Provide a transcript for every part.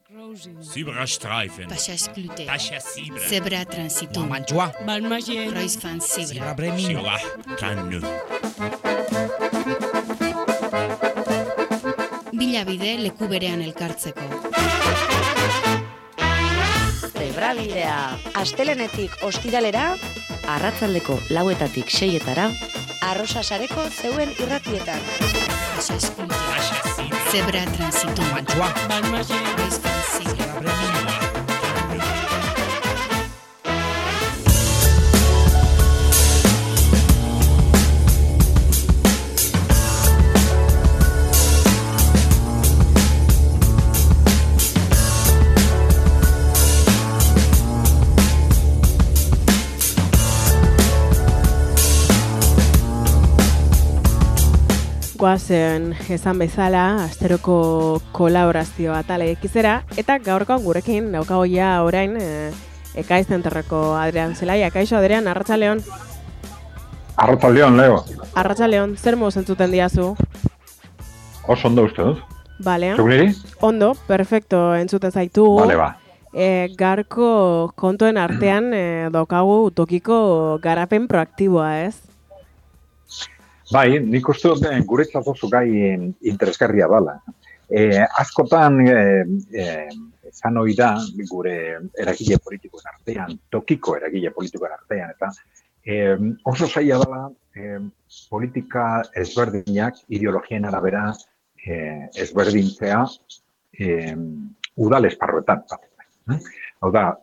Zebrastreifen. Pashasklute. Pashasibre. Zebra transitum. Mantua. Balmagien. Reusfan zebra. Siola. Kanu. Bilabide leku berean elkartzeko. Zebrabidea. Astelenetik ostiralera, arratsaldeko 4:00 6:00, Arrosa sareko zeuen irratietan. Pashasklute. Pashasibre. Zebra transitum. Mantua. Balmagien. Reusfan zebra. Goazen esan bezala, asteroko kolaborazio atalek izera, eta gaurkoan gurekin daukagoia orain Ekaiz Zenterreko Adrian Zelaia. Kaixo, Adrian, arratsaleon. Arratsaleon, Leo. Arratsaleon, zer moz entzuten diazu? Oso ondo uste dut. Bale. Zuk niri? Ondo, perfecto, entzuten zaitu. Bale, ba. Garko kontuen artean daukagu tokiko garapen proaktiboa, ez? Bai, nik uste dut guretzat oso gai interesgarria dela. Askotan esan ohi da gure eragile politikoen artean, tokiko eragile politikoen artean, eta oso zaila dela politika ezberdinak ideologien arabera ezberdintzea udal esparruetan. Hau da,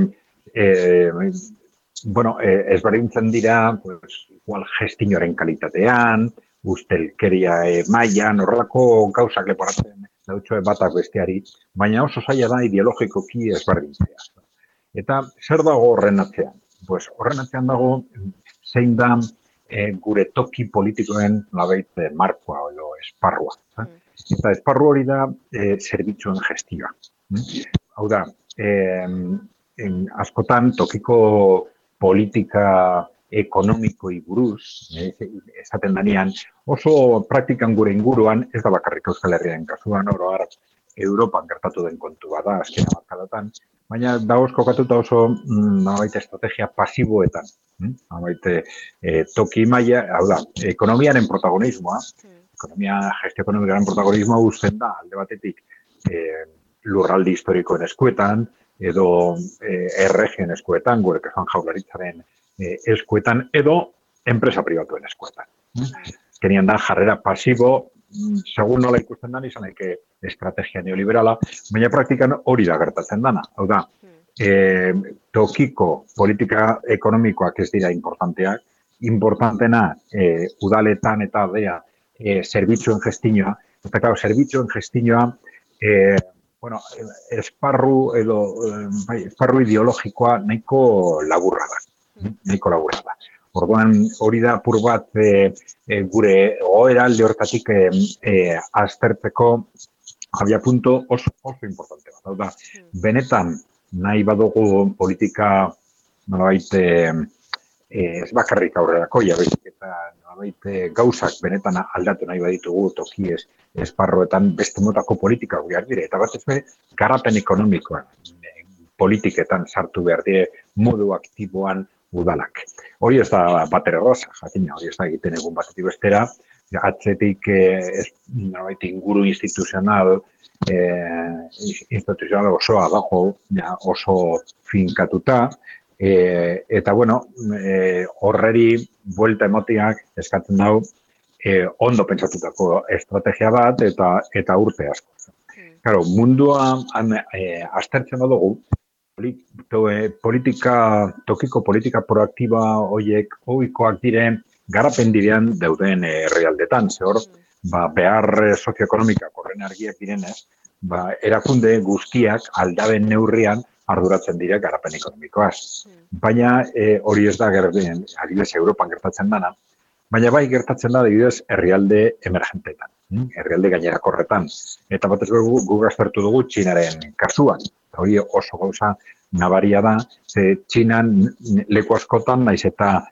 ezberdintzen dira, pues, igual gestinoren kalitatean, ustelkeria mailan, horrelako gauzak leporatzen daudutxoe batak besteari, baina oso zaila da ideologikoki ezberdintzea. Eta zer dago horren atzean? Pues, horren atzean dago zein da gure toki politikoen labeit markoa edo esparrua. Eta esparru hori da zerbitzuen gestioa. Hau da, askotan tokiko politika ekonomikoi buruz, esaten danean, oso praktikan gure inguruan, ez da bakarrik Euskal Herriaren kasuan, oro har Europan gertatu den kontu bada, azken hamarkadatan, baina dagoz kokatuta oso estrategia pasiboetan. Toki maila, hau da, ekonomiaren protagonismoa, gestio ekonomikaren protagonismoa uzten da, alde batetik lurralde historikoen eskuetan, edo erregien eskuetan, gure kasuan Jaurlaritzaren eskuetan, edo enpresa pribatuen eskuetan. Kenian da jarrera pasibo, segun nola ikusten da, izan daike estrategia neoliberala, baina praktikan hori da gertatzen dana. Hau da, tokiko politika ekonomikoak ez dira importanteak, importantena udaletan eta dea zerbitzuen gestinoa, eta claro, zerbitzuen gestinoa esparru ideologikoa nahiko laburra da. Orduan hori da apur bat gure oera alde hortatik aztertzeko abiapuntu oso importante bat. Hau da, benetan nahi badugu politika nolabait ez bakarrik aurrerakoia, baizik eta nolabait gauzak benetan aldatu nahi baditugu toki esparroetan beste motako politika behar dire, eta bat ez garapen ekonomikoan politiketan sartu behar dire modu aktiboan udalak. Hori ez da batere rosa, jakina, hori ez da egiten egun batetik bestera, atzetik inguru instituzional osoa dago, oso finkatuta, eta horreri buelta emotiak eskatzen dau ondo pentsatutako estrategia bat eta urte asko. Claro, mundua aztertzen badugu, tokiko politika proaktiba horiek ohikoak diren garapen direan dauden herrialdetan, hor behar sozioekonomikak horren argiak direnez, erakunde guztiak aldaben neurrian arduratzen dira garapen ekonomikoaz. Baina hori ez da adibidez Europan gertatzen dana, baina bai gertatzen da adibidez herrialde emergentetan, herrialde gainerakorretan. Eta batez guk aztertu dugu Txinaren kasuan. Hori oso gauza nabaria da, ze Txinan leku askotan naiz eta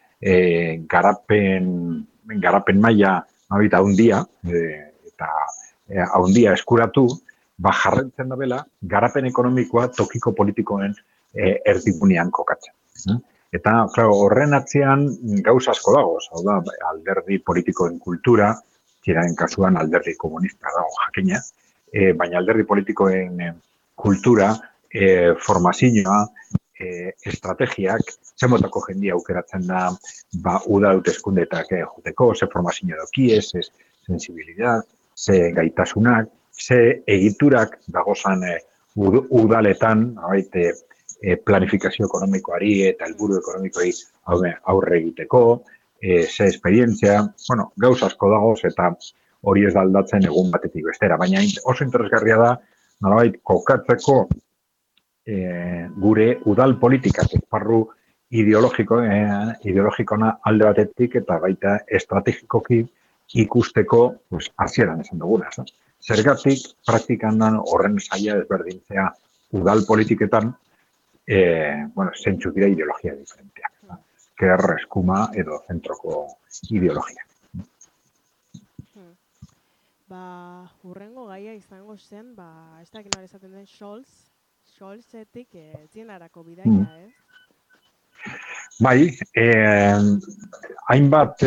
garapen maila haundia eta haundia eskuratu, jarraitzen da bela, garapen ekonomikoa tokiko politikoen erdigunean kokatzen. Eta, claro, horren atzean gauza asko dagoz, hau da, alderdi politikoen kultura, txiraren kasuan alderdi komunista dago jakina, baina alderdi politikoen kultura, formazioa, estrategiak, zemotako jendia aukeratzen da, uda hauteskundeetak joteko, ze formazio dokie, ze sensibilidad, ze gaitasunak, ze egiturak dagozan udaletan, planifikazio ekonomikoari eta helburu ekonomikoei aurre egiteko, ze esperientzia, gauz asko dagoz eta hori ez da aldatzen egun batetik bestera, baina oso interesgarria da, nolabait kokatzeko gure udal politikak esparru ideologikona alde batetik eta baita estrategikoki ikusteko hasieran esan duguna. Zergatik praktikan horren saia ezberdintzea udal politiketan zentzu dira ideologia diferenteak. Ker, eskuma edo zentroko ideologia. Hurrengo gaia izango zen, ez dakit nola esaten den Scholzetik zienarako bidaia, ez? Bai, hainbat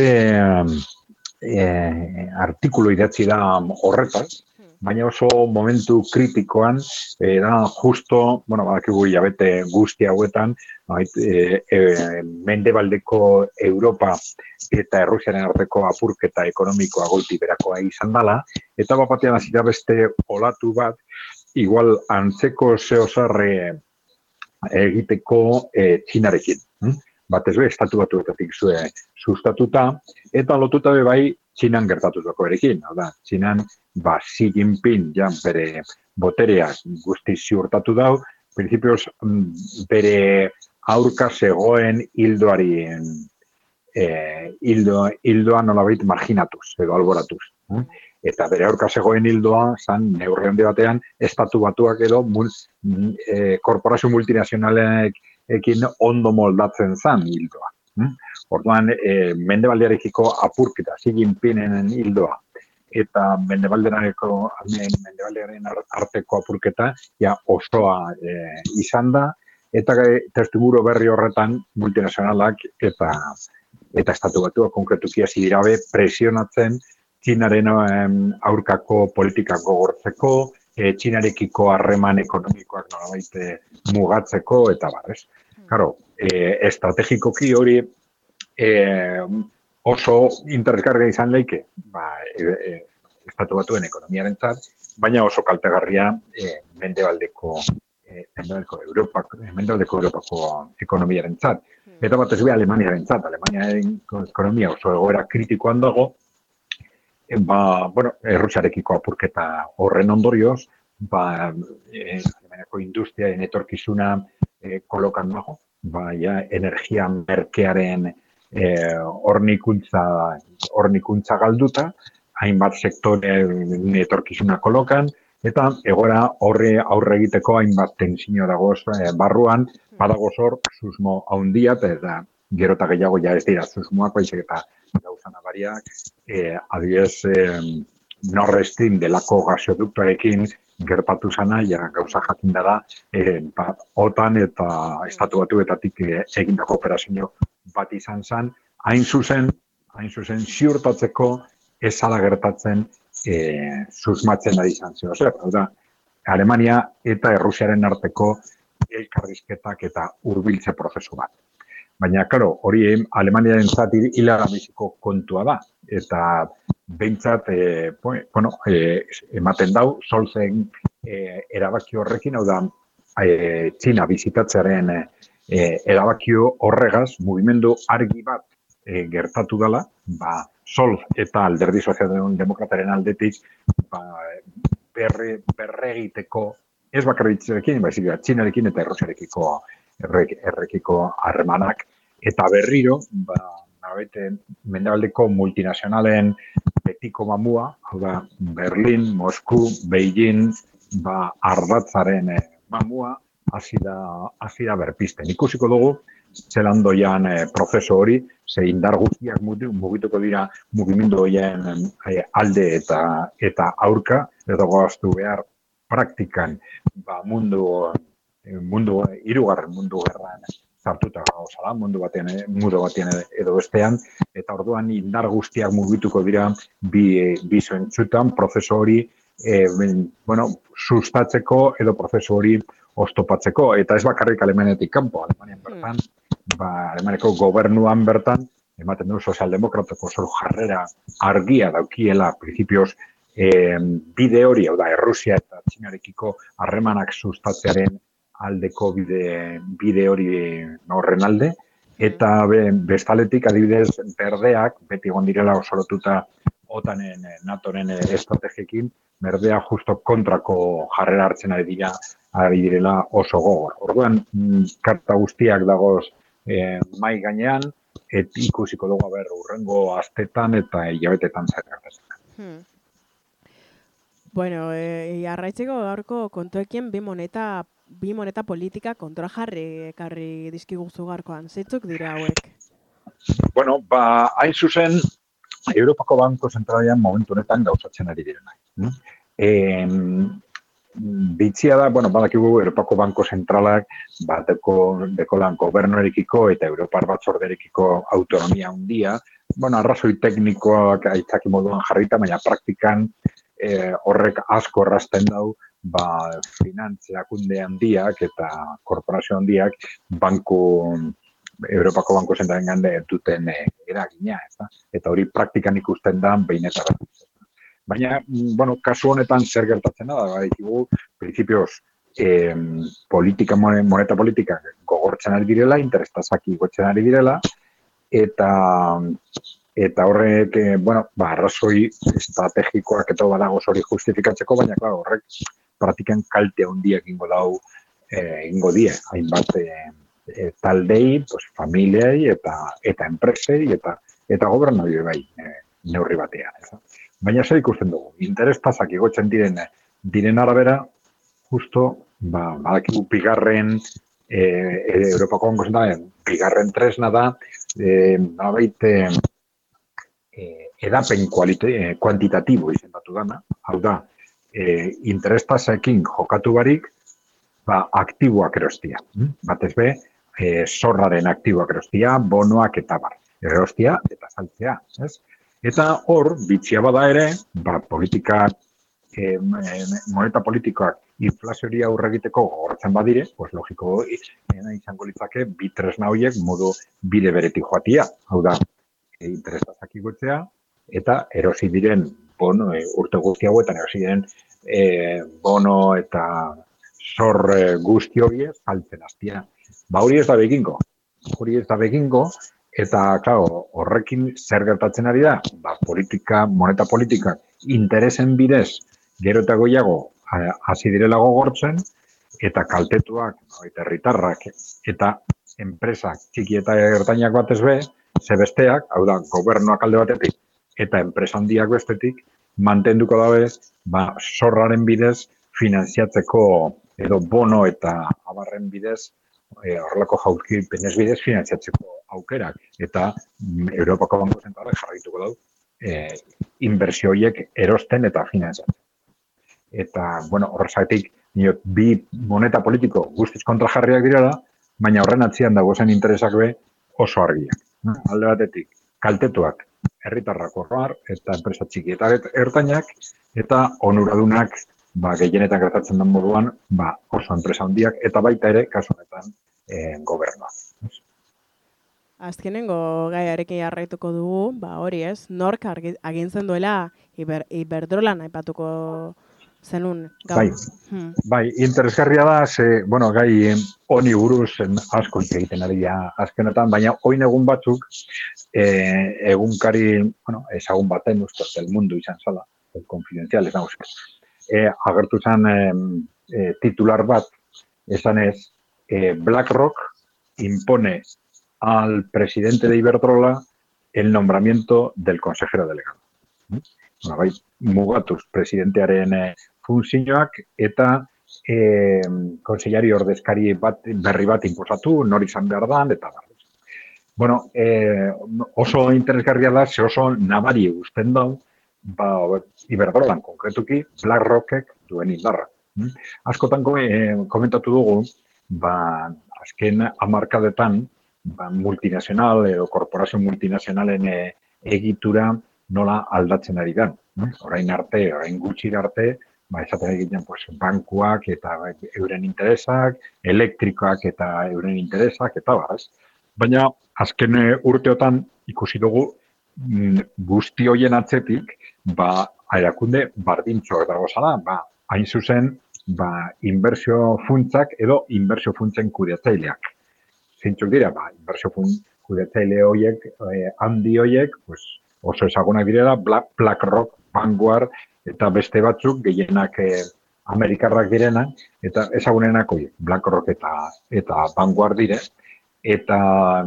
artikulu idatzi da horretaz, baina oso momentu kritikoan, da justo, badakigu hilabete guzti hauetan, mendebaldeko Europa eta Errusiaren arteko apurketa ekonomikoa golpi berakoa izan dela, eta batean hasi da beste olatu bat, igual antzeko zeosarre egiteko Txinarekin. Batez be, estatu batuetatik sustatuta, eta lotuta bai Txinan gertatutako erekin. Txinan, Xi Jinping bere botereak guzti ziurtatu dau, prinsipioz bere aurka zegoen hildoa nolabait marginatuz, edo alboratuz. Eta bere aurka zegoen hildoa, zan, neurri handi batean, estatu batuak edo korporazio multinazionalekin ondo moldatzen zan hildoa. Orduan, mendebaldearekiko apurketa, Xi Jinpingen hildoa, eta mendebaldearen arteko apurketa osoa izan da, eta testuinguru berri horretan multinazionalak eta estatu batuak konkretuki hasi dira presionatzen Txinaren aurkako politikak gogortzeko, Txinarekiko harreman ekonomikoak nolabait mugatzeko eta barrez. Karo, estrategikoki hori oso interesgarria izan leike, estatu batuen ekonomiarentzat, baina oso kaltegarria mendebaldeko Europako ekonomiarentzat. Eta batez be Alemaniarentzat, Alemaniaren ekonomia oso egoera kritikoan dago, Errusiarekiko apurketa horren ondorioz, Alemaniako industriaren etorkizuna kolokan dago, energia merkearen hornikuntza galduta, hainbat sektoren etorkizuna kolokan, eta egoera aurre egiteko hainbat tentsio dagoz barruan, badagoz hor susmo haundia, eta gero eta gehiago ez dira susmoak, baizik eta gauza nabariak, adibidez Nord Stream delako gasoductoarekin gertatu zana, gauza jakinda da, OTAN eta estatu batuetatik egindako operazio bat izan zen, hain zuzen ziurtatzeko ezala gertatzen susmatzen ari izan zen. Alemania eta Errusiaren arteko elkarrizketak eta hurbiltze prozesu bat. Baina, klaro, hori Alemaniaren zati hilagamiziko kontua da. Eta behintzat, ematen dau, Scholzen erabaki horrekin, hau da, Txina bizitatzearen erabakio horregaz, mugimendu argi bat gertatu dela, Scholz eta alderdi sozialdemokrataren aldetik berregiteko, ez bakarritzerekin, baizik Txinarekin eta Errusiarekiko harremanak, eta berriro, mendebaldeko multinazionalen betiko mamua, hau da, Berlin, Mosku, Beijing, ardatzaren mamua, hasi da berpisten. Ikusiko dugu, zelan doian prozesu hori, ze indar guztiak mugituko dira mugimendu horien alde eta aurka, edo goaztu behar praktikan hirugarren mundu gerran sartuta gauzala, mundu batean edo bestean, eta orduan indar guztiak mugituko dira bi zentzutan prozesu hori sustatzeko edo prozesu hori oztopatzeko, eta ez bakarrik Alemaniatik kanpo, Alemanian bertan, Alemaniako gobernuan bertan, ematen du sozialdemokratako jarrera argia daukiela, principios, bide hori, hau da, Errusia eta Txinarekiko harremanak sustatzearen aldeko bide hori horren alde, eta bestaletik adibidez berdeak, beti egon direla oso lotuta OTANen, NATOren estrategiekin, berdea justo kontrako jarrera hartzen ari direla oso gogor. Orduan, karta guztiak dagoz mai gainean, ikusiko dugu urrengo astetan eta hilabetetan zer gertatzen. Bueno, jarraitzeko gaurko kontuekin bi moneta politika kontrajarri ekarri dizkiguzu gaurkoan. Zeitzuk dira hauek? Bueno, hain zuzen, Europako Banko Zentralean momentu honetan gauzatzen ari direnak. Bitxia da, badakigu Europako Banko Zentralak dekolan gobernuarekiko eta Europar Batzorderekiko autonomia handia, arrazoi teknikoak aitzaki moduan jarrita, baina praktikan horrek asko errazten dau, finantziakunde handiak eta korporazio handiak Europako Banko Zentralen gande duten eragina, eta hori praktikan ikusten da behin eta bat. Baina, kasu honetan zer gertatzen da, badikigu, principios, moneta politika gogortzen ari direla, interestazak igotzen ari direla, eta horrek, arrazoi estrategikoak eta badagoz hori justifikatzeko, baina, horrek praktikan kalte handiak ingo die, hainbat taldei, familiei eta enpresei eta gobernari bai neurri batean. Baina zer ikusten dugu, interes tasak igotzen diren arabera, justo, badakigu bigarren Europako Banko Zentralean, bigarren tresna da, edapen kuantitatibo izendatu dana, hau da, interes tasekin jokatu barik, aktiboak erostia. Batez be, zorraren aktiboak erostia, bonoak eta bar. Erostia eta saltzea, ez? Eta hor, bitxia bada ere, moneta politikoak inflazioria aurre egiteko gogortzen badire, logiko izango litzake, bi tresna horiek modu bide beretik joatia. Hau da, interestazak igotzea, eta erosi diren, urte guzti hauetan erosi diren, bono eta zor guzti horiek saltzen hastia. Hori ez da begingo, eta, horrekin zer gertatzen ari da, moneta politika interesen bidez gero eta goiago hasi direla gogortzen, eta kaltetuak, eta herritarrak, eta enpresak txiki eta ertainak batez be, ze besteak, hau da, gobernuak alde batetik, eta enpresa handiak bestetik, mantenduko dabe, zorraren bidez finanziatzeko edo bono eta abarren bidez, horrelako jaurkipenez bidez finanziatzeko aukerak. Eta Europako Banko Zentralak jarraituko dau, inbertsio horiek erosten eta finanziatzen. Eta, horrezatik, bi moneta politiko guztiz kontrajarriak direla, baina horren atzian dagozen interesak be oso argiak. Alde batetik, kaltetuak, herritarrak orroar, eta enpresa txiki eta ertainak, eta onuradunak, gehienetan gertatzen den moduan, oso enpresa handiak, eta baita ere, kasu honetan, gobernua. Azkenengo gaiarekin jarraituko dugu, hori ez, nork agintzen duela Iberdrolan aipatuko zenun. Bai, interesgarria da, gai honi buruz asko egiten ari azkenetan, baina oin egun batzuk, egunkari, ezagun baten ustez, El Mundo izan zala, el confidencial, ez nagozik. Agertu zen titular bat, esan ez, BlackRock impone al presidente de Iberdrola el nombramiento del consejero delegado. Mugatuz presidentearen funtzioak eta konsellari ordezkari berri bat inposatu, nori izan behar dan, eta oso interesgarria da, oso nabari guzten dau, Iberdrolan konkretuki, BlackRockek duen indarra. Askotan komentatu dugu, azken hamarkadetan, multinazional edo korporazio multinazionalen egitura nola aldatzen ari da. Orain gutxi arte, esaten egiten bankuak eta euren interesak, elektrikoak eta euren interesak, eta ez. Baina, azken urteotan ikusi dugu, guzti hoien atzetik, erakunde bardintxoak dago zala, hain zuzen, inbertsio funtzak edo inbertsio funtzen kudeatzaileak. Zeintzuk dira, inbertsio kudeatzaile horiek, handi horiek, oso ezagunak direla, BlackRock, Vanguard, eta beste batzuk, gehienak Amerikarrak direnak, eta ezagunenak horiek, BlackRock eta Vanguard dire, eta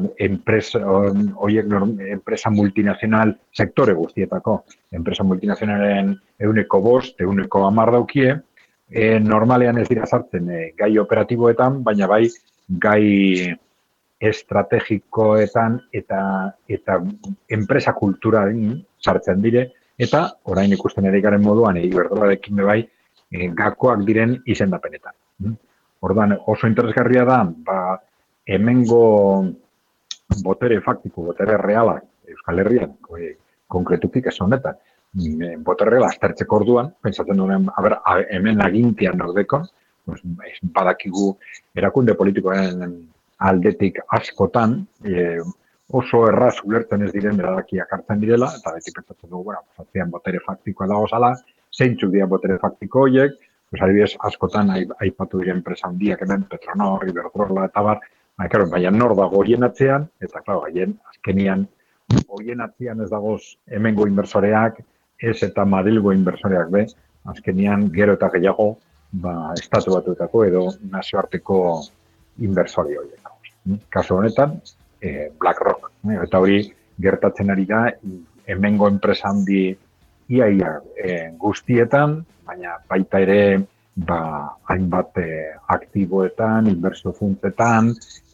enpresa multinazional sektore guztietako, enpresa multinazionalen 5%, 10% daukie, normalean ez dira sartzen gai operatiboetan, baina bai gai estrategikoetan eta enpresa kulturaren sartzen dire, eta orain ikusten ere garen moduan, Iberdrolarekin bai, gakoak diren izendapenetan. Orduan, oso interesgarria da, hemengo botere faktiko, botere realak, Euskal Herrian, konkretutik ez honetan, botere reala aztertzeko orduan, pentsatzen duen, hemen agintian naudeko, badakigu erakunde politikoen aldetik askotan, oso erraz ulertzen ez diren erabakiak hartzen direla, eta beti pentsatzen dugu, zatzean botere faktikoa dago zala, zeintzuk dira botere faktiko horiek, adibidez, askotan aipatu diren enpresa handiak hemen, Petronor, Iberdrola eta bar, baina nor dago horien atzean, eta azkenian horien atzean ez dagoz hemengo inbersoreak, ez eta Madrilgo inbersoreak be, azkenian gero eta gehiago estatu batuetako edo nazioarteko inbersori horiek. Kasu honetan, BlackRock. Eta hori gertatzen ari da, hemengo enpresa handi iaia guztietan, baina baita ere hainbat aktiboetan, inbertsio funtsetan,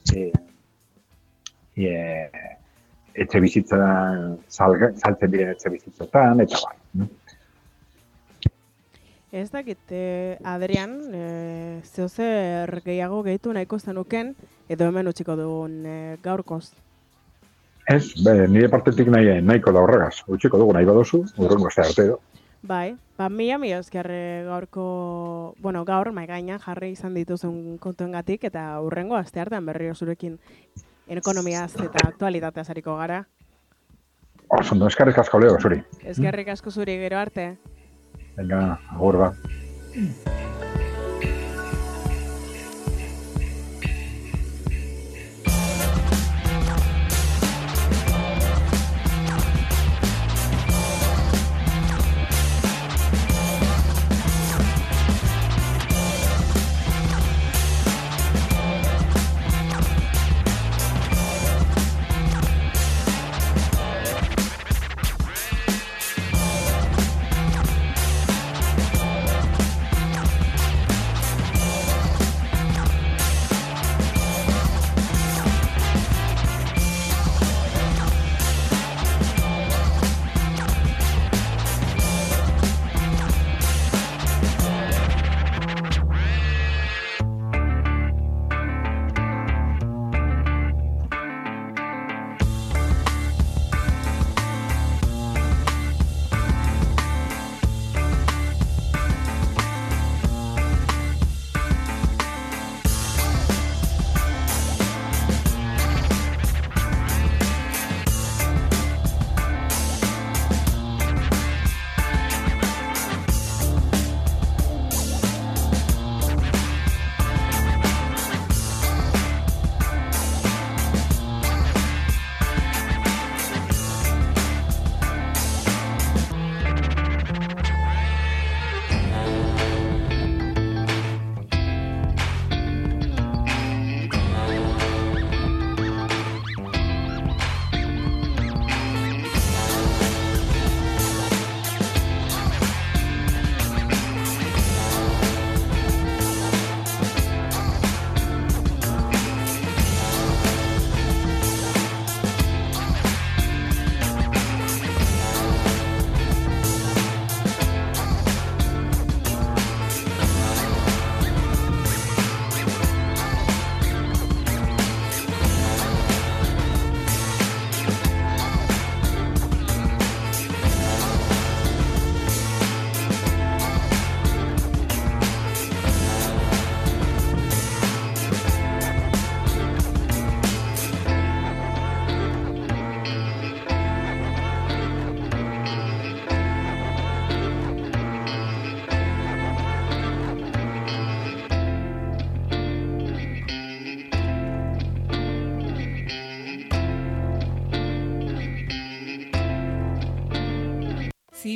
etxe bizitzan, saltzen diren etxe bizitzetan, eta bai. Ez dakit, Adrian, zeozer gehiago gehitu nahiko zenuken, edo hemen utziko dugun gaurkoz? Ez, nire partetik nahiko da horregaz. Utziko dugu nahi baduzu, urrengo azte arte edo. Bai, mila esker gaurko, gaur maigainan jarri izan dituzun kontuengatik eta urrengo aste artean berriro zurekin ekonomiaz eta aktualitateaz hariko gara. Oso, eskerrik asko leo, zuri. Eskerrik asko zuri, gero arte. Venga, agur ba.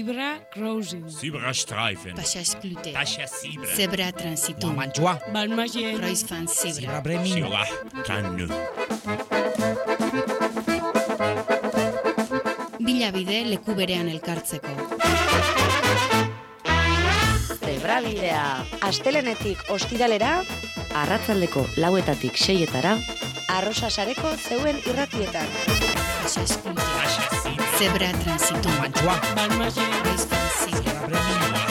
Zebra crossing. Zebrastreifen. Passage Tascha Zebra. Zebra transitum. Mantxoa. Balmacien. Kreuzfahrt Zebra. Zebra Bremin. Zebra Kannu. Bilabide leku berean elkartzeko. Zebrabidea. Astelenetik ostiralera, arratsaldeko 4:00 6:00, Arrosa sareko zeuen irratietan. Passage Tascha Zebra. Zebra transitum. Mantxoa. Balmacien. Kreuzfahrt Zebra. Zebra Bremin.